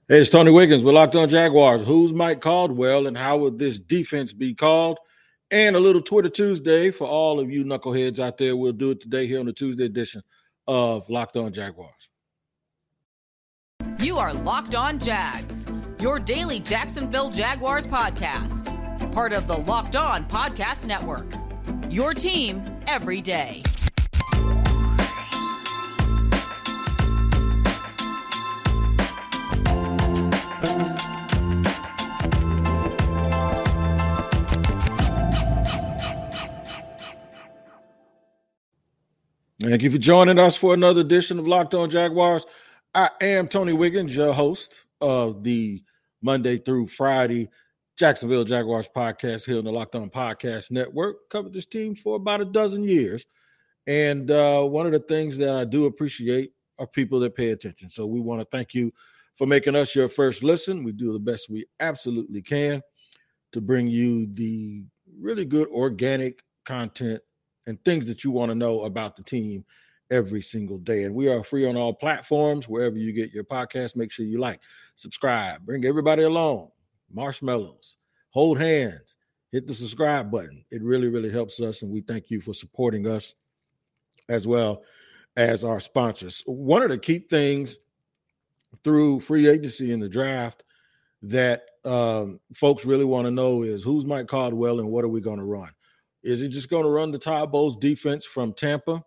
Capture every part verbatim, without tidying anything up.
Hey, it's Tony Wiggins. We're Locked On Jaguars. Who's Mike Caldwell and how would this defense be called? And a little Twitter Tuesday for all of you knuckleheads out there. We'll do it today here on the Tuesday edition of Locked On Jaguars. You are Locked On Jags, your daily Jacksonville Jaguars podcast. Part of the Locked On Podcast Network, your team every day. Thank you for joining us for another edition of Locked On Jaguars. I am Tony Wiggins, your host of the Monday through Friday Jacksonville Jaguars podcast here on the Locked On Podcast Network. Covered this team for about a dozen years. And uh, one of the things that I do appreciate are people that pay attention. So we want to thank you for making us your first listen. We do the best we absolutely can to bring you the really good organic content and things that you want to know about the team every single day. And we are free on all platforms, wherever you get your podcast. Make sure you like, subscribe, bring everybody along, marshmallows, hold hands, hit the subscribe button. It really, really helps us, and we thank you for supporting us as well as our sponsors. One of the key things through free agency and the draft that um, folks really want to know is who's Mike Caldwell and what are we going to run? Is he just going to run the Todd Bowles defense from Tampa?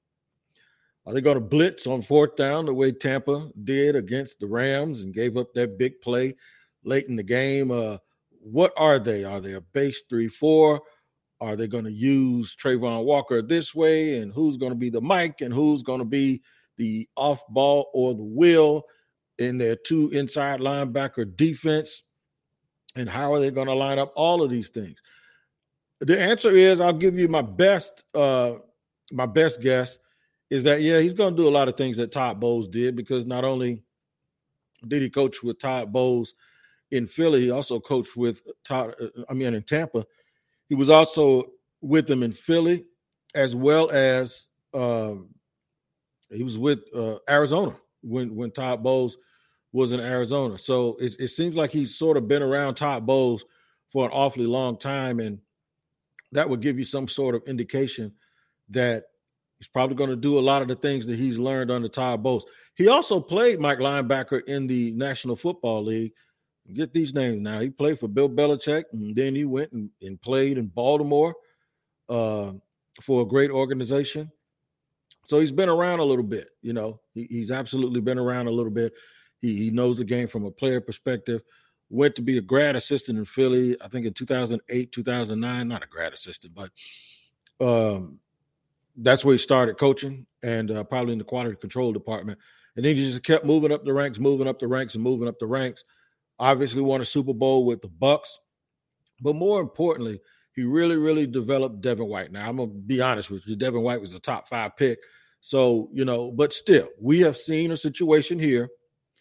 Are they going to blitz on fourth down the way Tampa did against the Rams and gave up that big play late in the game? Uh, what are they? Are they a base three four? Are they going to use Trayvon Walker this way? And who's going to be the Mike and who's going to be the off ball or the will in their two inside linebacker defense? And how are they going to line up all of these things? The answer is, I'll give you my best uh, my best guess is that, yeah, he's going to do a lot of things that Todd Bowles did, because not only did he coach with Todd Bowles in Philly, he also coached with Todd, I mean, in Tampa. He was also with him in Philly, as well as um, he was with uh, Arizona when, when Todd Bowles was in Arizona. So it, it seems like he's sort of been around Todd Bowles for an awfully long time, and that would give you some sort of indication that he's probably going to do a lot of the things that he's learned under Todd Bowles. He also played Mike linebacker in the National Football League. Get these names now. He played for Bill Belichick, and then he went and, and played in Baltimore uh, for a great organization. So he's been around a little bit. You know, he, he's absolutely been around a little bit. He, he knows the game from a player perspective. Went to be a grad assistant in Philly, I think in two thousand eight, two thousand nine, not a grad assistant, but um, that's where he started coaching, and uh, probably in the quality control department. And then he just kept moving up the ranks, moving up the ranks, and moving up the ranks. Obviously won a Super Bowl with the Bucks. But more importantly, he really, really developed Devin White. Now, I'm going to be honest with you. Devin White was a top five pick. So, you know, but still, we have seen a situation here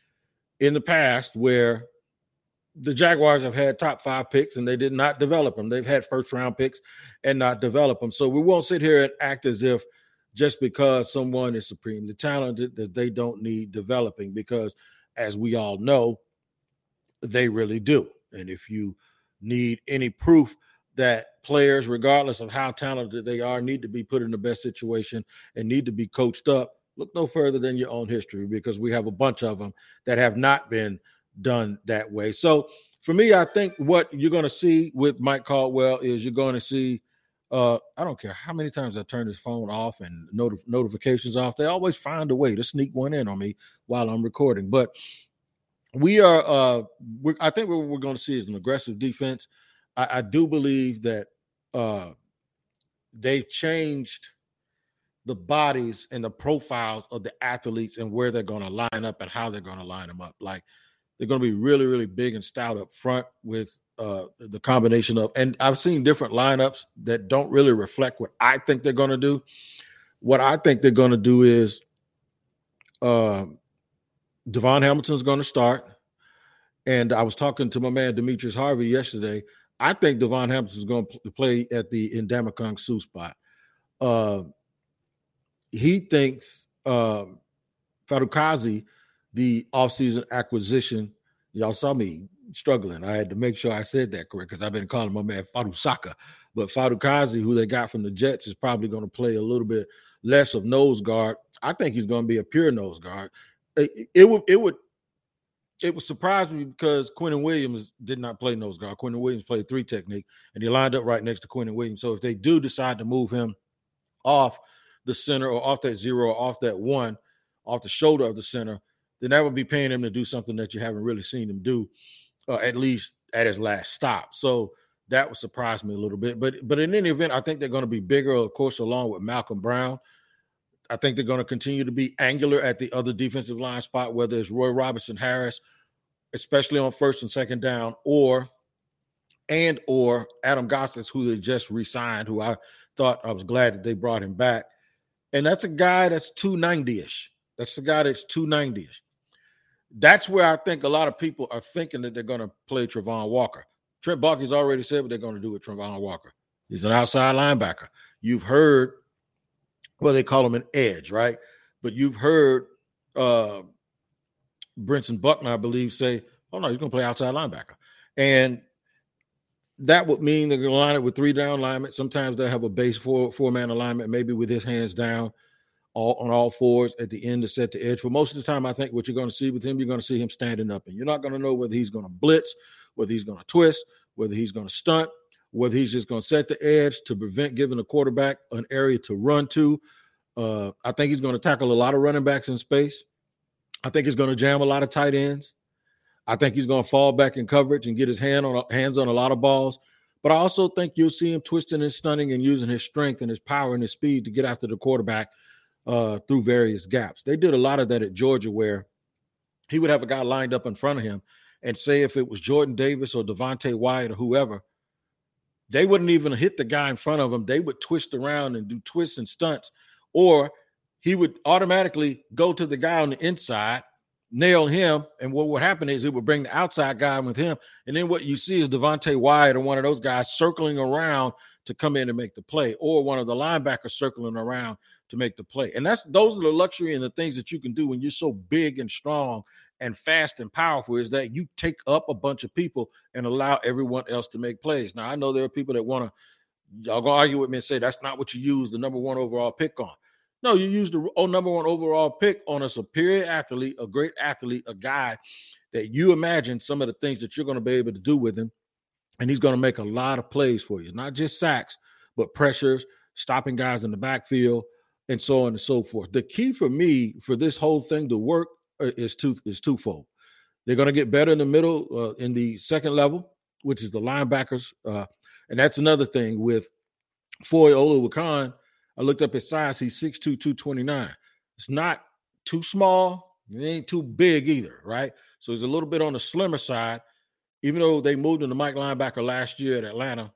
in the past where the Jaguars have had top five picks and they did not develop them. They've had first round picks and not develop them. So we won't sit here and act as if just because someone is supremely talented that they don't need developing, because as we all know, they really do. And if you need any proof that players, regardless of how talented they are, need to be put in the best situation and need to be coached up, look no further than your own history, because we have a bunch of them that have not been done that way. So for me, I think what you're going to see with Mike Caldwell is you're going to see, uh, I don't care how many times I turn his phone off and not- notifications off, they always find a way to sneak one in on me while I'm recording. But we are, uh, we're, I think what we're going to see is an aggressive defense. I, I do believe that uh, they've changed the bodies and the profiles of the athletes and where they're going to line up and how they're going to line them up. Like, they're going to be really, really big and stout up front with uh, the combination of, and I've seen different lineups that don't really reflect what I think they're going to do. What I think they're going to do is uh, Devon Hamilton's going to start. And I was talking to my man, Demetrius Harvey, yesterday. I think Devon Hamilton's going to play at the Ndamukong Suh spot. Uh, he thinks uh, Farukazi, the offseason acquisition, Y'all saw me struggling. I had to make sure I said that correct because I've been calling my man Fadu Saka. But Fadu Kazi, who they got from the Jets, is probably going to play a little bit less of nose guard. I think he's going to be a pure nose guard. It, it would it would it would surprise me because Quentin Williams did not play nose guard. Quentin Williams played three technique, and he lined up right next to Quentin Williams. So if they do decide to move him off the center or off that zero or off that one, off the shoulder of the center, then that would be paying him to do something that you haven't really seen him do, uh, at least at his last stop. So that would surprise me a little bit. But but in any event, I think they're going to be bigger, of course, along with Malcolm Brown. I think they're going to continue to be angular at the other defensive line spot, whether it's Roy Robertson Harris, especially on first and second down, or and or Adam Gotsis, who they just re-signed, who I thought I was glad that they brought him back. And that's a guy that's two ninety-ish. That's the guy that's two ninety-ish. That's where I think a lot of people are thinking that they're going to play Travon Walker. Trent Baalke's already said what they're going to do with Travon Walker. He's an outside linebacker. You've heard, well, they call him an edge, right? But you've heard uh, Brinson Buckner, I believe, say, oh, no, he's going to play outside linebacker. And that would mean they're going to line it with three down alignment. Sometimes they'll have a base four, four-man alignment, maybe with his hands down all, on all fours at the end to set the edge. But most of the time, I think what you're going to see with him, you're going to see him standing up. And you're not going to know whether he's going to blitz, whether he's going to twist, whether he's going to stunt, whether he's just going to set the edge to prevent giving the quarterback an area to run to. Uh, I think he's going to tackle a lot of running backs in space. I think he's going to jam a lot of tight ends. I think he's going to fall back in coverage and get his hand on hands on a lot of balls. But I also think you'll see him twisting and stunning and using his strength and his power and his speed to get after the quarterback uh, through various gaps. They did a lot of that at Georgia, where he would have a guy lined up in front of him and say if it was Jordan Davis or Devontae Wyatt or whoever, they wouldn't even hit the guy in front of him. They would twist around and do twists and stunts, or he would automatically go to the guy on the inside, nail him, and what would happen is it would bring the outside guy with him. And then what you see is Devontae Wyatt or one of those guys circling around to come in and make the play, or one of the linebackers circling around to make the play. And that's those are the luxury and the things that you can do when you're so big and strong and fast and powerful, is that you take up a bunch of people and allow everyone else to make plays. Now, I know there are people that want to, y'all gonna argue with me and say that's not what you use the number one overall pick on. No, you use the oh, number one overall pick on a superior athlete, a great athlete, a guy that you imagine some of the things that you're going to be able to do with him, and he's going to make a lot of plays for you, not just sacks, but pressures, stopping guys in the backfield, and so on and so forth. The key for me for this whole thing to work is two is twofold. They're going to get better in the middle, uh, in the second level, which is the linebackers, uh, and that's another thing with Foye Oluwakan. I looked up his size. He's six two, two twenty-nine. It's not too small. It ain't too big either, right? So he's a little bit on the slimmer side. Even though they moved him to Mike linebacker last year at Atlanta,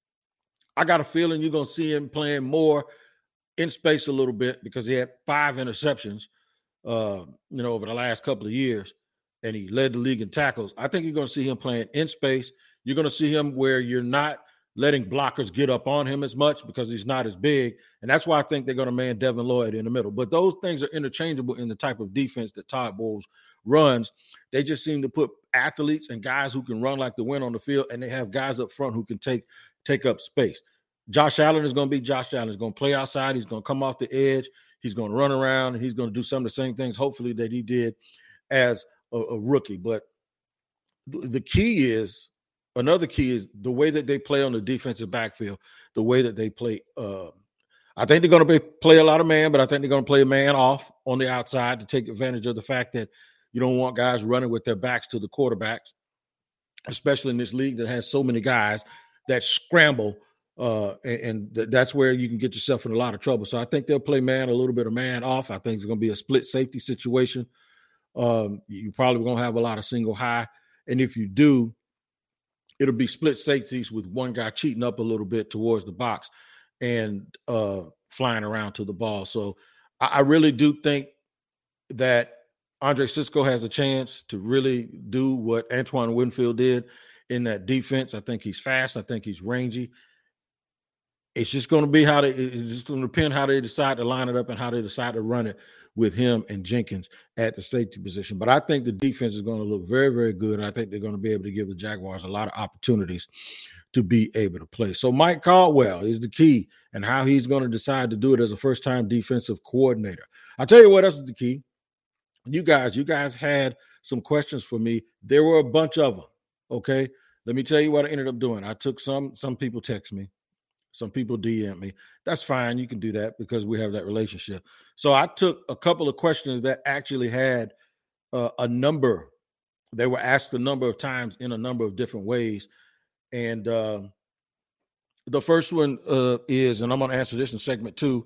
I got a feeling you're going to see him playing more in space a little bit because he had five interceptions, uh, you know, over the last couple of years, and he led the league in tackles. I think you're going to see him playing in space. You're going to see him where you're not letting blockers get up on him as much because he's not as big. And that's why I think they're going to man Devin Lloyd in the middle. But those things are interchangeable in the type of defense that Todd Bowles runs. They just seem to put athletes and guys who can run like the wind on the field, and they have guys up front who can take take up space. Josh Allen is going to be Josh Allen. He's going to play outside. He's going to come off the edge. He's going to run around, and he's going to do some of the same things, hopefully, that he did as a, a rookie. But th- the key is, Another key is the way that they play on the defensive backfield, the way that they play. Uh, I think they're going to play a lot of man, but I think they're going to play a man off on the outside to take advantage of the fact that you don't want guys running with their backs to the quarterbacks, especially in this league that has so many guys that scramble, uh, and, and th- that's where you can get yourself in a lot of trouble. So I think they'll play man, a little bit of man off. I think it's going to be a split safety situation. Um, you probably going to have a lot of single high, and if you do, it'll be split safeties with one guy cheating up a little bit towards the box and uh, flying around to the ball. So I, I really do think that Andre Cisco has a chance to really do what Antoine Winfield did in that defense. I think he's fast. I think he's rangy. It's just going to be how they, it's just going to depend how they decide to line it up and how they decide to run it with him and Jenkins at the safety position. But I think the defense is going to look very, very good. And I think they're going to be able to give the Jaguars a lot of opportunities to be able to play. So Mike Caldwell is the key, and how he's going to decide to do it as a first-time defensive coordinator. I'll tell you what else is the key. You guys, you guys had some questions for me. There were a bunch of them, okay? Let me tell you what I ended up doing. I took some, some people text me. Some people D M me. That's fine. You can do that because we have that relationship. So I took a couple of questions that actually had uh, a number. They were asked a number of times in a number of different ways. And uh, the first one uh, is, and I'm going to answer this in segment two,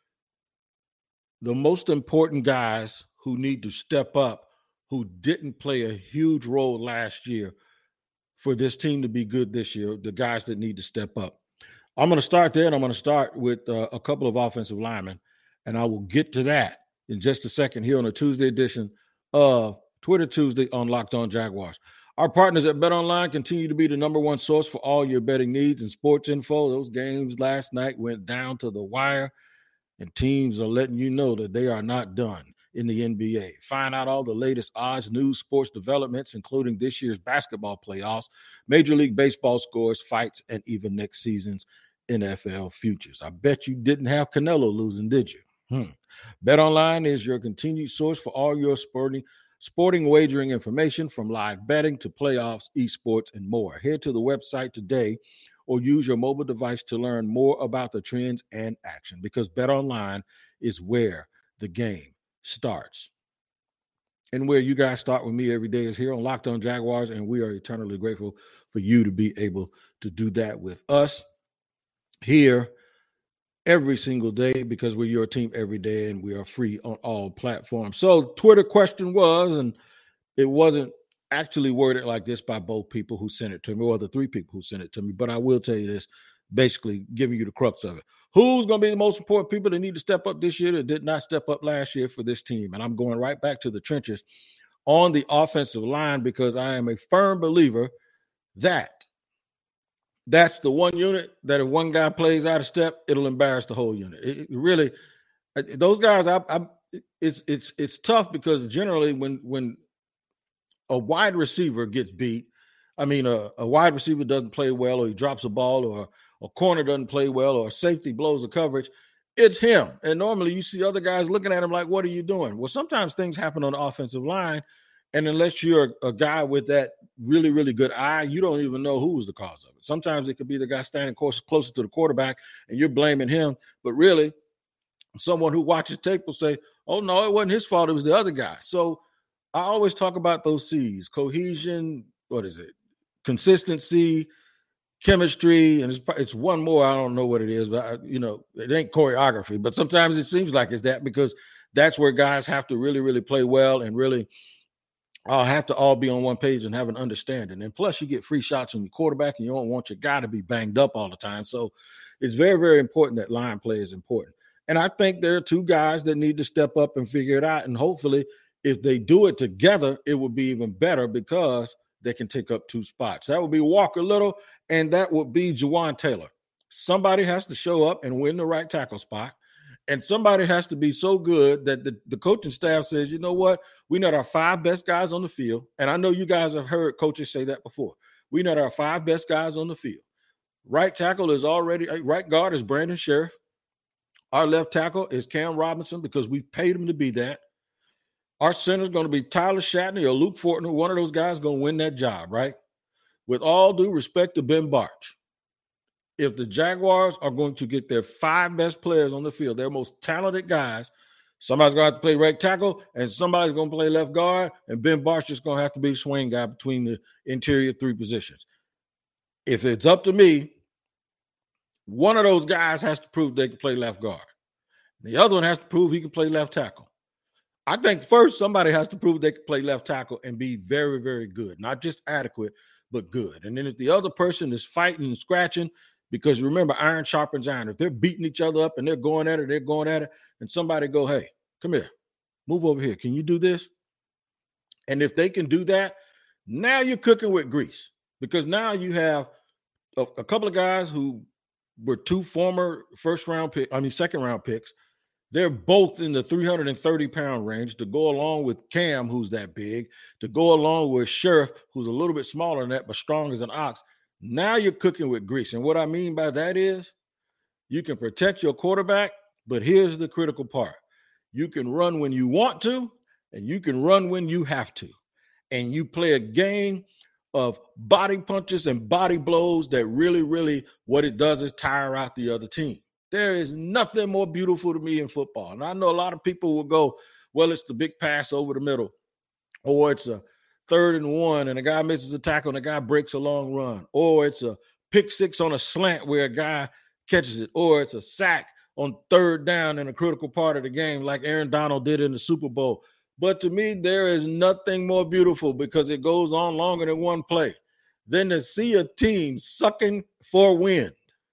the most important guys who need to step up, who didn't play a huge role last year for this team to be good this year, the guys that need to step up. I'm going to start there, and I'm going to start with uh, a couple of offensive linemen, and I will get to that in just a second here on a Tuesday edition of Twitter Tuesday on Locked On Jaguars. Our partners at BetOnline continue to be the number one source for all your betting needs and sports info. Those games last night went down to the wire, and teams are letting you know that they are not done in the N B A. Find out all the latest odds, news, sports developments, including this year's basketball playoffs, Major League Baseball scores, fights, and even next season's N F L futures. I bet you didn't have Canelo losing, did you? Hmm. BetOnline is your continued source for all your sporting sporting wagering information, from live betting to playoffs, esports, and more. Head to the website today or use your mobile device to learn more about the trends and action, because BetOnline is where the game starts. And where you guys start with me every day is here on Locked On Jaguars, and we are eternally grateful for you to be able to do that with us here every single day, because we're your team every day and we are free on all platforms. So Twitter question was, and it wasn't actually worded like this by both people who sent it to me, or the three people who sent it to me, but I will tell you this, basically giving you the crux of it. Who's going to be the most important people that need to step up this year that did not step up last year for this team? And I'm going right back to the trenches on the offensive line, because I am a firm believer that that's the one unit that if one guy plays out of step, it'll embarrass the whole unit. It, it really, those guys, I, I, it's it's it's tough, because generally when when a wide receiver gets beat, I mean, a, a wide receiver doesn't play well, or he drops a ball, or a corner doesn't play well, or a safety blows a coverage, it's him. And normally you see other guys looking at him like, what are you doing? Well, sometimes things happen on the offensive line, and unless you're a, a guy with that really, really good eye, you don't even know who was the cause of it. Sometimes it could be the guy standing close, closer to the quarterback, and you're blaming him. But really, someone who watches tape will say, oh, no, it wasn't his fault. It was the other guy. So I always talk about those C's: cohesion, what is it? Consistency, chemistry, and it's, it's one more. I don't know what it is, but, I, you know, it ain't choreography. But sometimes it seems like it's that, because that's where guys have to really, really play well and really I'll have to all be on one page and have an understanding. And plus, you get free shots on your quarterback, and you don't want your guy to be banged up all the time. So it's very, very important that line play is important. And I think there are two guys that need to step up and figure it out. And hopefully, if they do it together, it will be even better, because they can take up two spots. That would be Walker Little, and that would be Jawaan Taylor. Somebody has to show up and win the right tackle spot. And somebody has to be so good that the, the coaching staff says, you know what, we need our five best guys on the field. And I know you guys have heard coaches say that before. We need our five best guys on the field. Right tackle is already, right guard is Brandon Sheriff. Our left tackle is Cam Robinson, because we've paid him to be that. Our center is going to be Tyler Shatney or Luke Fortner. One of those guys is going to win that job, right? With all due respect to Ben Bartch, if the Jaguars are going to get their five best players on the field, their most talented guys, somebody's going to have to play right tackle, and somebody's going to play left guard, and Ben Bartch is going to have to be a swing guy between the interior three positions. If it's up to me, one of those guys has to prove they can play left guard. The other one has to prove he can play left tackle. I think first somebody has to prove they can play left tackle and be very, very good, not just adequate, but good. And then if the other person is fighting and scratching, because remember, iron sharpens iron. If they're beating each other up and they're going at it, they're going at it, and somebody go, hey, come here, move over here. Can you do this? And if they can do that, now you're cooking with grease, because now you have a, a couple of guys who were two former first round pick, I mean, second round picks. They're both in the three hundred thirty pound range to go along with Cam, who's that big, to go along with Sheriff, who's a little bit smaller than that, but strong as an ox. Now you're cooking with grease. And what I mean by that is you can protect your quarterback, but here's the critical part. You can run when you want to, and you can run when you have to. And you play a game of body punches and body blows that really, really, what it does is tire out the other team. There is nothing more beautiful to me in football. And I know a lot of people will go, well, it's the big pass over the middle, or it's a third and one and a guy misses a tackle and a guy breaks a long run, or it's a pick six on a slant where a guy catches it, or it's a sack on third down in a critical part of the game like Aaron Donald did in the Super Bowl. But to me, there is nothing more beautiful because it goes on longer than one play than to see a team sucking for wind,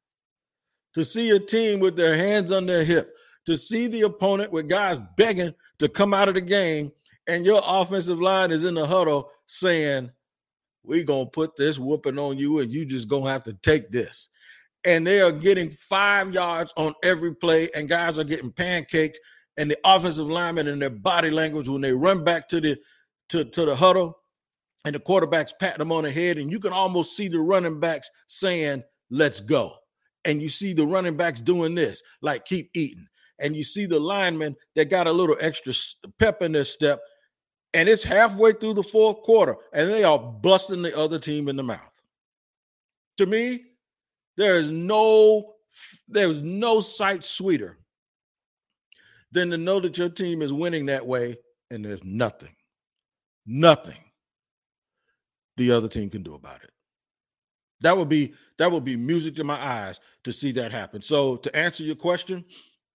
to see a team with their hands on their hip, to see the opponent with guys begging to come out of the game, and your offensive line is in the huddle saying, we're going to put this whooping on you, and you just going to have to take this. And they are getting five yards on every play, and guys are getting pancaked, and the offensive linemen and their body language when they run back to the to, to the huddle, and the quarterback's patting them on the head, and you can almost see the running backs saying, let's go. And you see the running backs doing this, like keep eating. And you see the linemen that got a little extra pep in their step, and it's halfway through the fourth quarter, and they are busting the other team in the mouth. To me, there is no, there is no sight sweeter than to know that your team is winning that way, and there's nothing, nothing the other team can do about it. That would be that would be music to my eyes to see that happen. So to answer your question,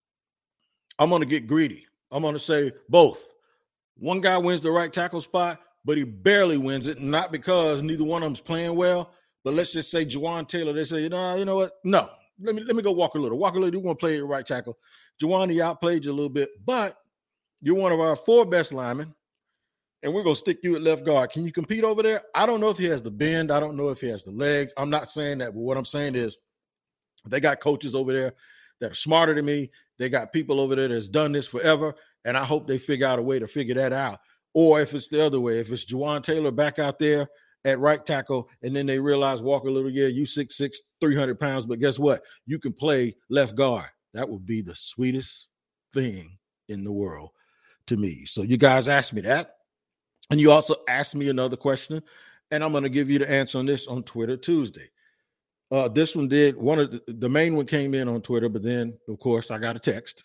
I'm going to get greedy. I'm going to say both. One guy wins the right tackle spot, but he barely wins it, not because neither one of them's playing well. But let's just say Juwan Taylor, they say, you know, you know what? No, let me let me go Walker Little. Walker Little, you want to play your right tackle. Juwan, he outplayed you a little bit, but you're one of our four best linemen, and we're going to stick you at left guard. Can you compete over there? I don't know if he has the bend. I don't know if he has the legs. I'm not saying that, but what I'm saying is they got coaches over there that are smarter than me. They got people over there that's done this forever, and I hope they figure out a way to figure that out. Or if it's the other way, if it's Juwan Taylor back out there at right tackle, and then they realize Walker Little, yeah, you six six, three hundred pounds, but guess what? You can play left guard. That would be the sweetest thing in the world to me. So you guys asked me that. And you also asked me another question, and I'm going to give you the answer on this on Twitter Tuesday. Uh, this one did, one of the, the main one came in on Twitter, but then, of course, I got a text.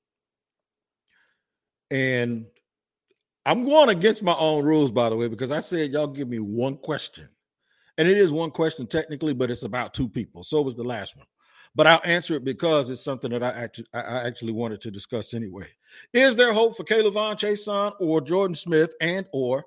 And I'm going against my own rules, by the way, because I said y'all give me one question. And it is one question technically, but it's about two people. So was the last one. But I'll answer it because it's something that I actually I actually wanted to discuss anyway. Is there hope for K'Lavon Chaisson or Jordan Smith and or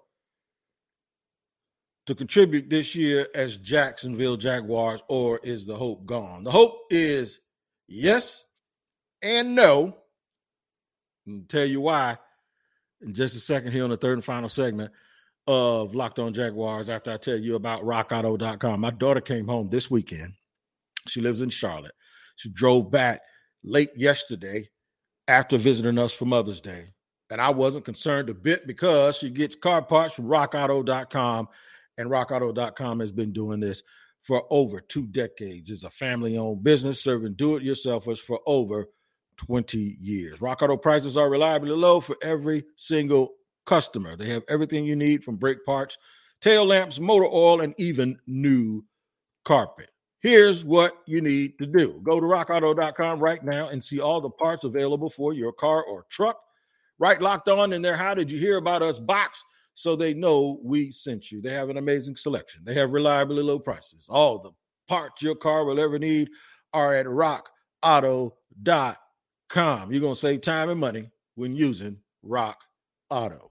to contribute this year as Jacksonville Jaguars, or is the hope gone? The hope is yes and no. I'll tell you why in just a second here on the third and final segment of Locked On Jaguars after I tell you about rock auto dot com. My daughter came home this weekend. She lives in Charlotte. She drove back late yesterday after visiting us for Mother's Day. And I wasn't concerned a bit because she gets car parts from rock auto dot com. And rock auto dot com has been doing this for over two decades. It's a family-owned business serving do-it-yourselfers for over twenty years. Rock Auto prices are reliably low for every single customer. They have everything you need from brake parts, tail lamps, motor oil, and even new carpet. Here's what you need to do. Go to rock auto dot com right now and see all the parts available for your car or truck. Right Locked On in their How Did You Hear About Us box so they know we sent you. They have an amazing selection. They have reliably low prices. All the parts your car will ever need are at rock auto dot com. You're going to save time and money when using Rock Auto.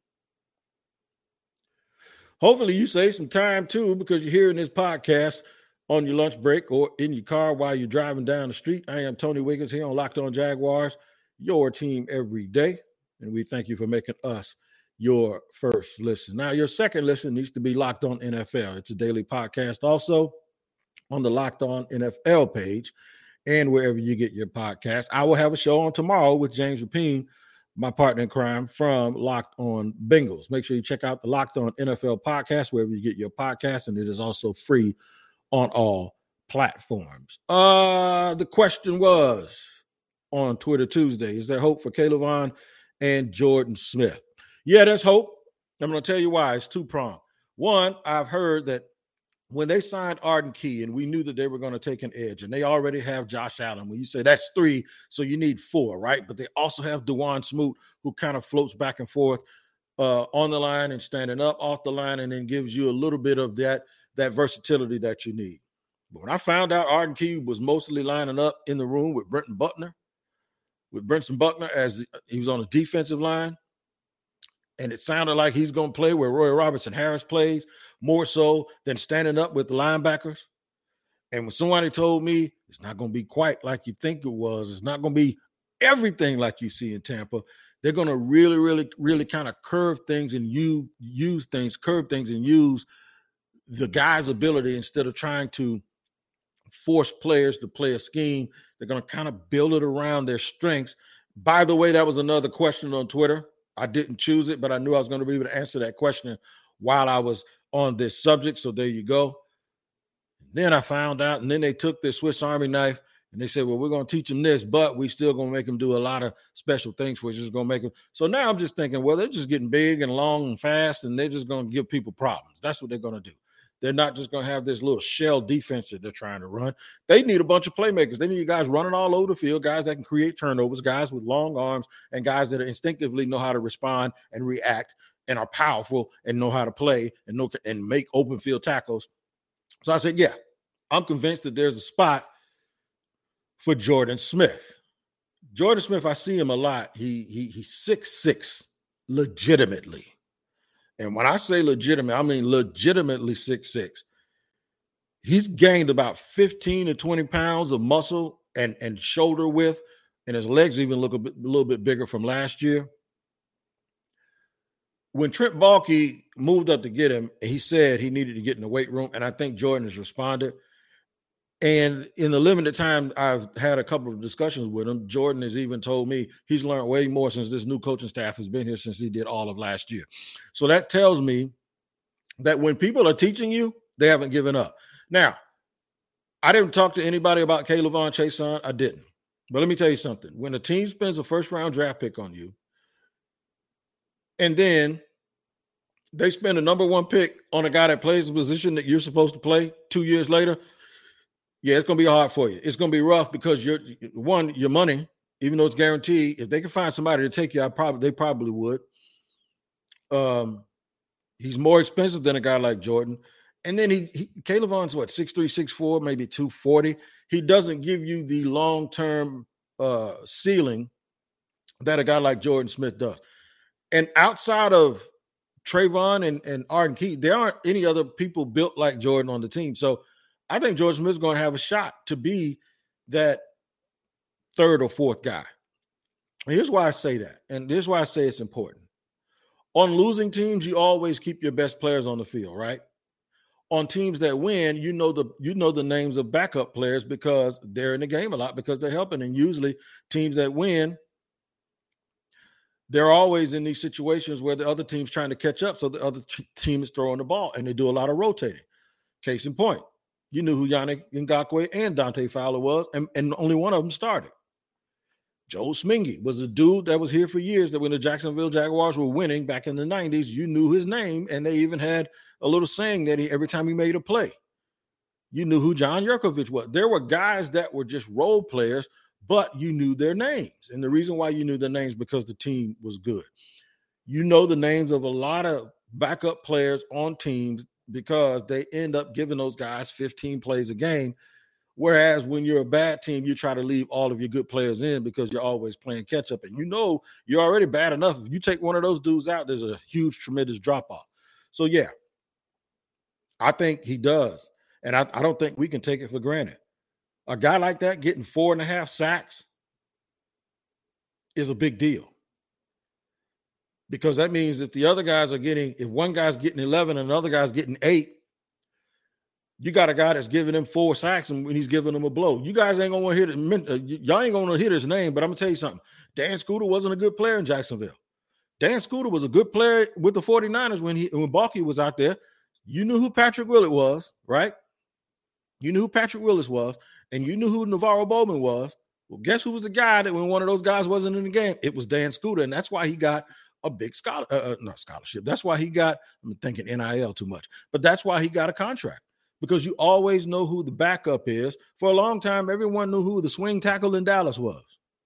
Hopefully you save some time too because you're hearing this podcast on your lunch break or in your car while you're driving down the street. I am Tony Wiggins here on Locked On Jaguars, your team every day. And we thank you for making us your first listen. Now, your second listen needs to be Locked On N F L. It's a daily podcast also. on the Locked On N F L page and wherever you get your podcast. I will have a show on tomorrow with James Rapine, my partner in crime from Locked On Bengals. Make sure you check out the Locked On N F L podcast wherever you get your podcast, and it is also free on all platforms. Uh, the question was on Twitter Tuesday, is there hope for Caleb Vaughn and Jordan Smith? Yeah, there's hope. I'm going to tell you why. It's two-pronged. One, I've heard that when they signed Arden Key and we knew that they were going to take an edge, and they already have Josh Allen, when you say that's three, so you need four, right? But they also have DeJuan Smoot, who kind of floats back and forth uh, on the line and standing up off the line, and then gives you a little bit of that, that versatility that you need. But when I found out Arden Key was mostly lining up in the room with Brenton Buckner, with Brenton Buckner as he was on the defensive line, and it sounded like he's going to play where Roy Robertson Harris plays, more so than standing up with the linebackers. And when somebody told me it's not going to be quite like you think it was, it's not going to be everything like you see in Tampa, they're going to really, really, really kind of curve things and you use things, curve things and use the guy's ability instead of trying to force players to play a scheme. They're going to kind of build it around their strengths. By the way, that was another question on Twitter. I didn't choose it, but I knew I was going to be able to answer that question while I was on this subject. So there you go. Then I found out, and then they took their Swiss Army knife and they said, well, we're going to teach them this, but we still going to make them do a lot of special things for us. Just going to make them. So now I'm just thinking, well, they're just getting big and long and fast, and they're just going to give people problems. That's what they're going to do. They're not just going to have this little shell defense that they're trying to run. They need a bunch of playmakers. They need guys running all over the field, guys that can create turnovers, guys with long arms, and guys that instinctively know how to respond and react and are powerful and know how to play and know and make open field tackles. So I said, yeah, I'm convinced that there's a spot for Jordan Smith. Jordan Smith, I see him a lot. He he he's six six, legitimately. And when I say legitimate, I mean legitimately six six. He's gained about fifteen to twenty pounds of muscle and, and shoulder width, and his legs even look a, bit, a little bit bigger from last year. When Trent Baalke moved up to get him, he said he needed to get in the weight room, and I think Jordan has responded. And in the limited time I've had a couple of discussions with him, Jordan has even told me he's learned way more since this new coaching staff has been here since he did all of last year. So that tells me that when people are teaching you, they haven't given up. Now, I didn't talk to anybody about Caleb Vaughn Chason. I didn't. But let me tell you something. When a team spends a first-round draft pick on you, and then they spend a number one pick on a guy that plays the position that you're supposed to play two years later, yeah, it's going to be hard for you. It's going to be rough because you're one, your money, even though it's guaranteed, if they can find somebody to take you, I probably they probably would. Um, he's more expensive than a guy like Jordan. And then he, he Caleb Vaughn's what, six three, six four, maybe two forty. He doesn't give you the long-term uh, ceiling that a guy like Jordan Smith does. And outside of Trayvon and, and Arden Key, there aren't any other people built like Jordan on the team. So I think Jordan Smith's going to have a shot to be that third or fourth guy. And here's why I say that. And here's why I say it's important. On losing teams, you always keep your best players on the field, right? On teams that win, you know the you know the names of backup players because they're in the game a lot because they're helping. And usually teams that win, they're always in these situations where the other team's trying to catch up, so the other t- team is throwing the ball, and they do a lot of rotating. Case in point, you knew who Yannick Ngakoue and Dante Fowler was, and, and only one of them started. Joe Smingy was a dude that was here for years, that when the Jacksonville Jaguars were winning back in the nineties, you knew his name, and they even had a little saying that he every time he made a play, you knew who John Yurkovich was. There were guys that were just role players, but you knew their names. And the reason why you knew their names because the team was good. You know the names of a lot of backup players on teams because they end up giving those guys fifteen plays a game. Whereas when you're a bad team, you try to leave all of your good players in because you're always playing catch up. And you know you're already bad enough. If you take one of those dudes out, there's a huge, tremendous drop-off. So, yeah, I think he does. And I, I don't think we can take it for granted. A guy like that getting four and a half sacks is a big deal. Because that means if the other guys are getting, if one guy's getting eleven and another guy's getting eight, You got a guy that's giving him four sacks and when he's giving him a blow. You guys ain't gonna hear it. Uh, y'all ain't gonna hear his name, but I'm gonna tell you something. Dan Scooter wasn't a good player in Jacksonville. Dan Scooter was a good player with the 49ers when he when Balky was out there. You knew who Patrick Willett was, right? You knew who Patrick Willis was, and you knew who Navarro Bowman was. Well, guess who was the guy that when one of those guys wasn't in the game? It was Dan Scooter, and that's why he got a big scholar, uh, uh, not scholarship. That's why he got, I'm thinking N I L too much, but that's why he got a contract. Because you always know who the backup is. For a long time, everyone knew who the swing tackle in Dallas was.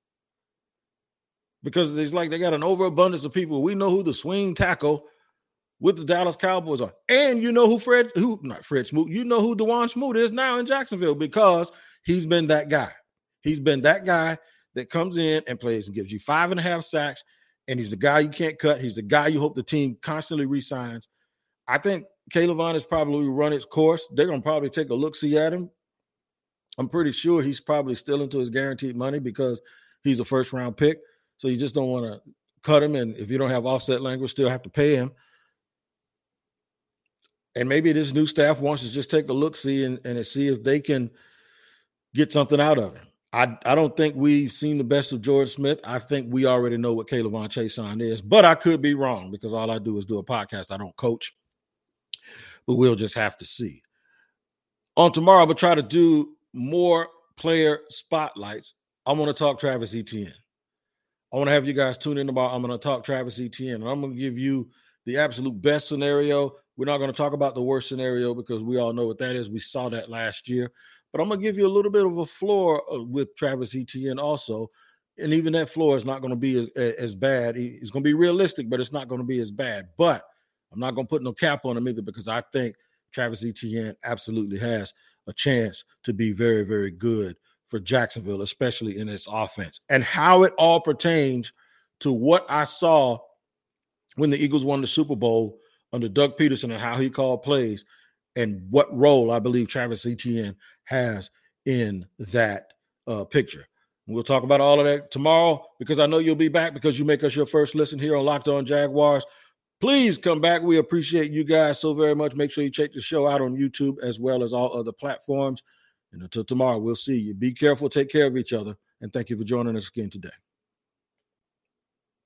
Because it's like they got an overabundance of people. We know who the swing tackle with the Dallas Cowboys are. And you know who Fred, who not Fred Smoot, you know who DeJuan Smoot is now in Jacksonville because he's been that guy. He's been that guy that comes in and plays and gives you five and a half sacks, and he's the guy you can't cut. He's the guy you hope the team constantly re-signs. I think Caleb Vaughn has probably run its course. They're going to probably take a look-see at him. I'm pretty sure he's probably still into his guaranteed money because he's a first-round pick. So you just don't want to cut him, and if you don't have offset language, still have to pay him. And maybe this new staff wants to just take a look-see and, and see if they can get something out of him. I, I don't think we've seen the best of George Smith. I think we already know what K'Lavon Chaisson is, but I could be wrong because all I do is do a podcast. I don't coach, but we'll just have to see. On tomorrow, I'm going to try to do more player spotlights. I want to talk Travis Etienne. I want to have you guys tune in tomorrow. I'm going to talk Travis Etienne, and I'm going to give you the absolute best scenario. We're not going to talk about the worst scenario because we all know what that is. We saw that last year. But I'm going to give you a little bit of a floor with Travis Etienne also. And even that floor is not going to be as, as bad. It's going to be realistic, but it's not going to be as bad. But I'm not going to put no cap on him either because I think Travis Etienne absolutely has a chance to be very, very good for Jacksonville, especially in its offense. And how it all pertains to what I saw when the Eagles won the Super Bowl under Doug Peterson and how he called plays and what role I believe Travis Etienne has in that uh, picture. We'll talk about all of that tomorrow because I know you'll be back because you make us your first listen here on Locked On Jaguars. Please come back. We appreciate you guys so very much. Make sure you check the show out on YouTube as well as all other platforms. And until tomorrow, we'll see you. Be careful. Take care of each other. And thank you for joining us again today.